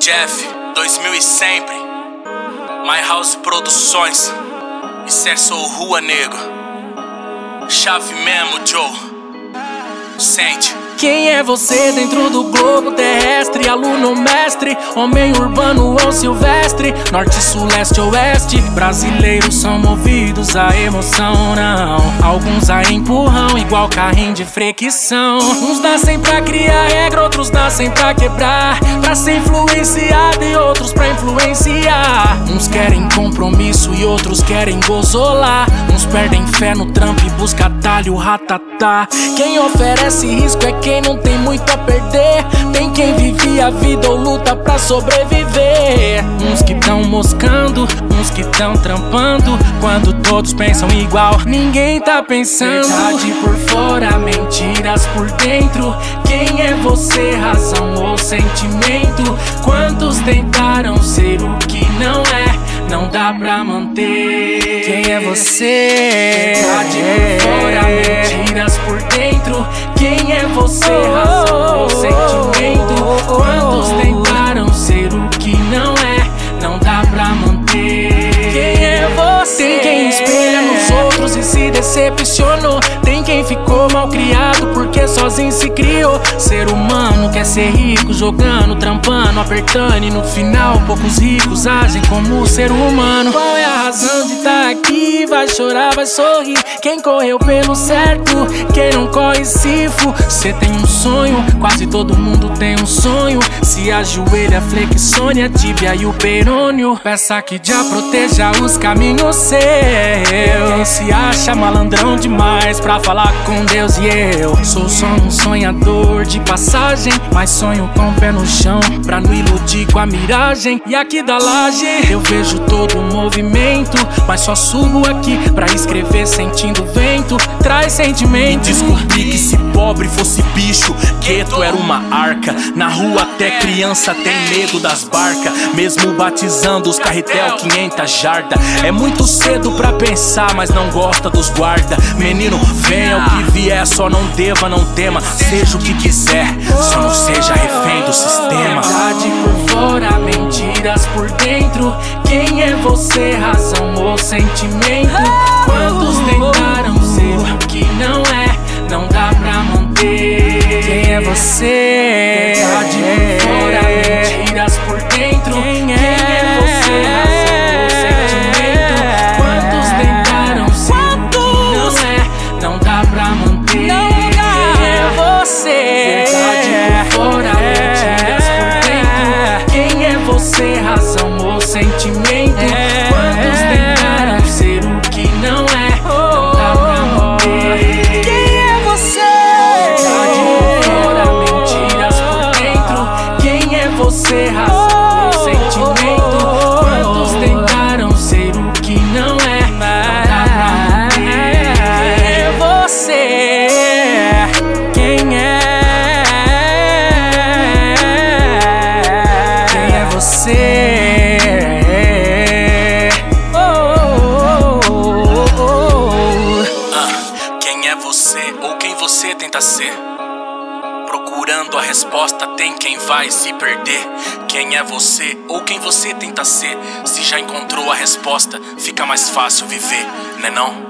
Jeff, 2000 e sempre. My House Produções. Isso é sou rua, nego. Chave mesmo, Joe. Sente. Quem é você dentro do globo terrestre? Aluno mestre, homem urbano ou silvestre? Norte, sul, leste, oeste. Brasileiros são movidos à emoção, não. Alguns a empurram igual carrinho de fricção. Uns nascem pra criar regra, outros nascem pra quebrar, pra ser influenciado e outros pra influenciar. Uns querem compromisso e outros querem gozolar. Uns perdem fé no trampo e busca atalho, ratatá. Quem oferece risco é quem não tem muito a perder. Tem quem vive a vida ou luta pra sobreviver. Uns que tão moscando, uns que tão trampando. Quando todos pensam igual, ninguém tá pensando. Verdade por fora, mentiras por dentro. Quem é você, razão ou sentimento? Quantos tentaram ser o que não é? Não dá pra manter. Quem é você? Verdade por fora, mentiras por dentro. Quem é você, razão ou sentimento? Quantos tentaram ser o que não é? Não dá pra manter. Quem é você? Tem quem espelha nos outros e se decepcionou. Tem quem ficou mal criado porque sozinho se criou. Ser humano quer ser rico, jogando, trampando, apertando. E no final poucos ricos agem como ser humano. Qual é a razão de estar aqui? Vai chorar, vai sorrir. Quem correu pelo certo, quem não corre se fu. Cê tem um sonho, quase todo mundo tem um sonho. Se ajoelha, flexione a tíbia e o perônio. Peça que já proteja os caminhos seus. Quem se acha malandrão demais pra falar com Deus e eu sou só um sonhador de passagem, mas sonho com o pé no chão pra não iludir com a miragem. E aqui da laje eu vejo todo o movimento, mas só subo aqui pra escrever sentindo vento. Traz sentimento. E descobri que se pobre fosse bicho, gueto era uma arca. Na rua até criança tem medo das barcas, mesmo batizando os carretel 500 jarda. É muito cedo pra pensar, mas não gosta dos guarda. Menino, venha o que vier, só não deva, não tema. Seja o que quiser, só não seja refém do sistema. Verdade por fora, mentiras por dentro. Quem é você, razão ou sentimento? Quantos tentaram ser o que não é? Não dá pra manter. Quem é você? Verdade por fora, mentiras por dentro. Quem é você, razão ou sentimento? Quantos tentaram ser o que não é? Não dá pra manter. Quem é você? Verdade por fora, mentiras por dentro. Quem é você, razão ou sentimento? Quantos tentaram ser o que não é? Não dá pra manter. Quem é você? Verdade por fora, mentiras por dentro. Quem é você, razão ou sentimento? Quantos tentaram ser o que não é? Não dá pra manter. Quem é você? Quem é? Quem é você? Quem é você ou quem você tenta ser? Procurando a resposta tem quem vai se perder. Quem é você ou quem você tenta ser? Se já encontrou a resposta, fica mais fácil viver, né não?